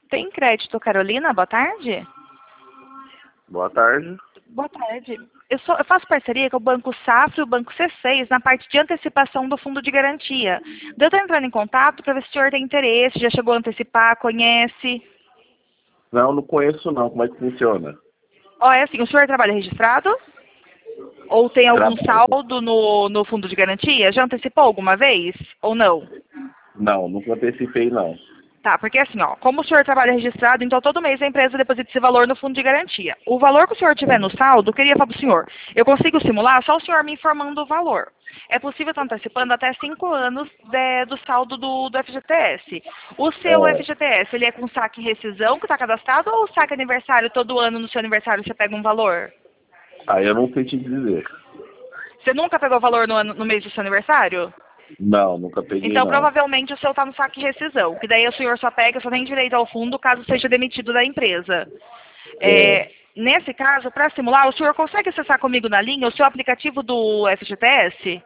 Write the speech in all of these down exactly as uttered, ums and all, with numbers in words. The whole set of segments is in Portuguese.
Tem crédito, Carolina? Boa tarde. Boa tarde. Boa tarde. Eu, sou, eu faço parceria com o Banco Safra e o Banco C seis na parte de antecipação do fundo de garantia. Eu estou entrando em contato para ver se o senhor tem interesse, já chegou a antecipar, conhece. Não, não conheço não. Como é que funciona? Ó, é assim, o senhor trabalha registrado? Ou tem algum Trabalho. saldo no, no fundo de garantia? Já antecipou alguma vez? Ou não? Não, nunca antecipei não. Tá, porque assim, ó, como o senhor trabalha registrado, então todo mês a empresa deposita esse valor no fundo de garantia. O valor que o senhor tiver no saldo, eu queria falar pro senhor, eu consigo simular só o senhor me informando o valor. É possível estar antecipando até cinco anos de- do saldo do, do F G T S. O seu É. F G T S, ele é com saque rescisão que está cadastrado ou saque aniversário, todo ano no seu aniversário você pega um valor? Aí eu não sei te dizer. Você nunca pegou valor no, ano- no mês do seu aniversário? Não, nunca peguei Então, não. provavelmente, o seu está no saque rescisão, que daí o senhor só pega, só tem direito ao fundo caso seja demitido da empresa. É, É, nesse caso, para simular, o senhor consegue acessar comigo na linha o seu aplicativo do F G T S?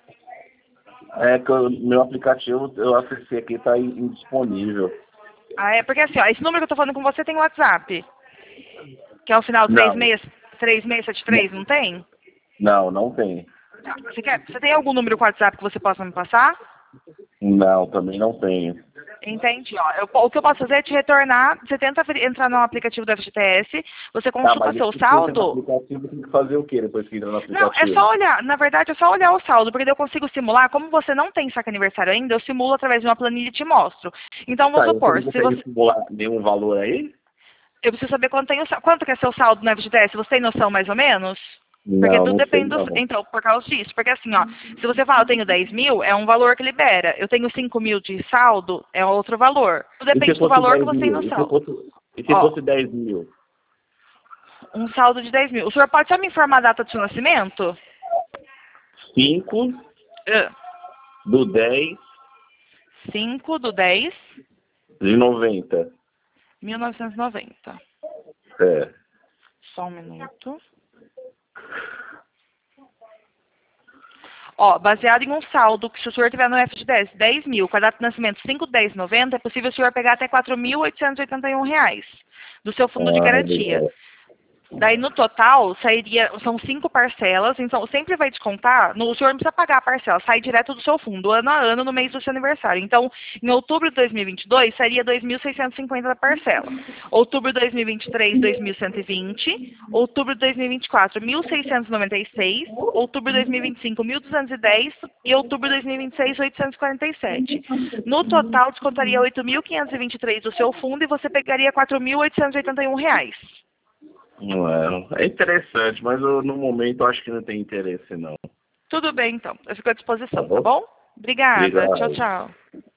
é que o meu aplicativo, eu acessei aqui, está indisponível. Ah, é porque assim, ó, esse número que eu estou falando com você tem WhatsApp, que é o final Não, três seis sete três, não tem? não, não tem. Tá. Você, quer, você tem algum número com WhatsApp que você possa me passar? Não, também não tenho. Entendi. Ó, eu- o que eu posso fazer é te retornar. Você tenta ver- entrar no aplicativo do F G T S, você Tá, consulta mas seu depois que entra no saldo. aplicativo, tem que fazer o quê depois que entra no Não, é aplicativo? só olhar. Na verdade, é só olhar o saldo, porque daí eu consigo simular. Como você não tem saque aniversário ainda, eu simulo através de uma planilha e te mostro. Então, vamos Tá, e você supor, não se consegue você. simular nenhum valor aí? Eu preciso saber quanto, tem o, sa- quanto que é seu saldo no F G T S. Você tem noção mais ou menos? Porque Não, tudo não sei depende do. não. Então, por causa disso. Porque assim, ó, se você fala eu tenho dez mil, é um valor que libera. Eu tenho cinco mil de saldo, é outro valor. Tudo E se depende do fosse valor que dez você tem mil? no E se saldo. fosse, e se Ó, fosse dez mil? um saldo de dez mil. O senhor pode só me informar a data do seu nascimento? cinco Ah, do dez cinco do dez de noventa. mil novecentos e noventa. É. Só um minuto. Ó, baseado em um saldo que se o senhor tiver no F G T S dez mil, com a data de nascimento cinco de dez de noventa, é possível o senhor pegar até quatro mil oitocentos e oitenta e um reais do seu fundo de Ah, garantia. legal. Daí, no total, sairia, são cinco parcelas, então sempre vai descontar, no, o senhor não precisa pagar a parcela, sai direto do seu fundo, ano a ano, no mês do seu aniversário. Então, em outubro de dois mil e vinte e dois, sairia dois mil seiscentos e cinquenta da parcela. Outubro de dois mil e vinte e três, dois mil cento e vinte. Outubro de dois mil e vinte e quatro, mil seiscentos e noventa e seis. Outubro de dois mil e vinte e cinco, mil duzentos e dez. E outubro de dois mil e vinte e seis, oitocentos e quarenta e sete. No total, descontaria oito mil quinhentos e vinte e três do seu fundo e você pegaria quatro mil oitocentos e oitenta e um reais. Não é. É interessante, mas eu, no momento eu acho que não tem interesse não. Tudo bem, então. Eu fico à Tá disposição, tá bom? bom? Obrigada. Tchau, Obrigado. tchau.